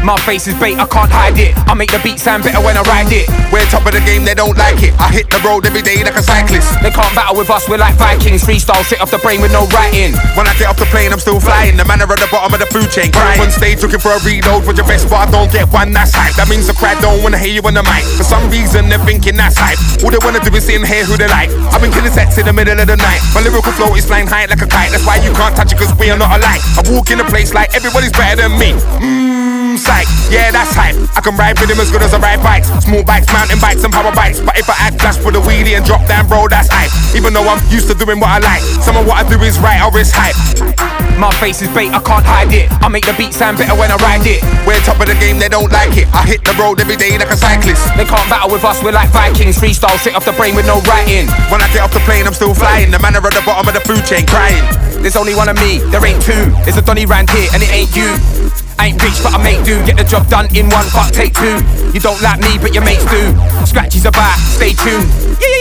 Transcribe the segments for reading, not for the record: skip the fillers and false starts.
My face is bait, I can't hide it. I make the beat sound better when I ride it. We're top of the game, they don't like it. I hit the road every day like a cyclist. They can't battle with us, we're like Vikings. Freestyle, straight off the brain with no writing. When I get off the plane, I'm still flying. The man are at the bottom of the food chain. Crying on stage looking for a reload with your best, but I don't get one that's hype. That means the crowd don't wanna hear you on the mic. For some reason, they're thinking that's hype. All they wanna do is sit and hear who they like. I've been killing sets in the middle of the night. My lyrical flow is flying high like a kite. That's why you can't touch it, cause we are not alike. I walk in a place like everybody's better than me. Psych, yeah, that's hype. I can ride with him as good as I ride bikes. Small bikes, mountain bikes and power bikes. But if I act flash with a wheelie and drop down, bro, that's hype. Even though I'm used to doing what I like. Some of what I do is right or it's hype. My face is bait, I can't hide it. I make the beat sound better when I ride it. We're top of the game, they don't like it. I hit the road every day like a cyclist. They can't battle with us, we're like Vikings. Freestyle, straight off the brain with no writing. When I get off the plane, I'm still flying. The man are at the bottom of the food chain crying. There's only one of me, there ain't two. It's a Donny round here and it ain't you. I ain't rich but I make do. Get the job done in one part, take two. You don't like me but your mates do. Scratches about, stay tuned.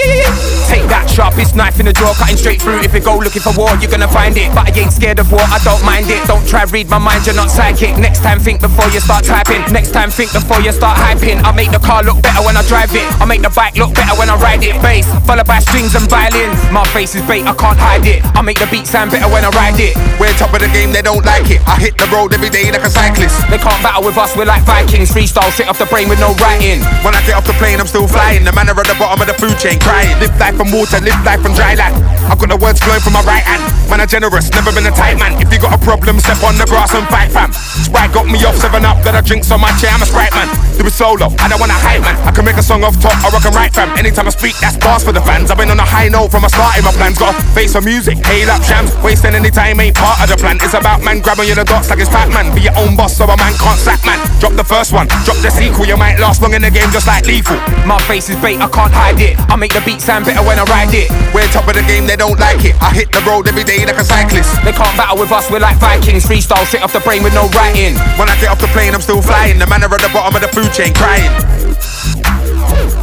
Take that sharpest knife in the drawer, cutting straight through. If you go looking for war, you're gonna find it. But I ain't scared of war, I don't mind it. Don't try read my mind, you're not psychic. Next time think before you start typing. Next time think before you start hyping. I make the car look better when I drive it. I make the bike look better when I ride it. Bass, followed by strings and violins. My face is bait, I can't hide it. I make the beat sound better when I ride it. We're top of the game, they don't like it. I hit the road every day like a cyclist. They can't battle with us, we're like Vikings. Freestyle, straight off the brain with no writing. When I get off the plane, I'm still flying. The man are at the bottom of the food chain crying. Live life from water, live life from dry land. I've got the words flowing from my right hand. Man, I'm generous, never been a tight man. If you got a problem, step on the grass and fight, fam. Sprite got me off 7-Up, that I drink so much, yeah, I'm a Sprite man. Do it solo, I don't want a hype man. I can make a song off top, or I can write, fam. Anytime I speak, that's bars for the fans. I've been on a high note from my start in my plans. Got a face for music, hail up shams. Wasting any time ain't part of the plan. It's about man grabbing you the dots like it's Pac-Man. Be your own boss, so a man can't sack man. Drop the first one, drop the sequel. You might last long in the game just like Lethal. My face is bait, I can't hide it. I make the beat sound better when I ride it. We're top of the game, they don't like it. I hit the road every day like a cyclist. They can't battle with us, we're like Vikings. Freestyle, straight off the brain with no writing. When I get off the plane, I'm still flying. The man are at the bottom of the food chain crying.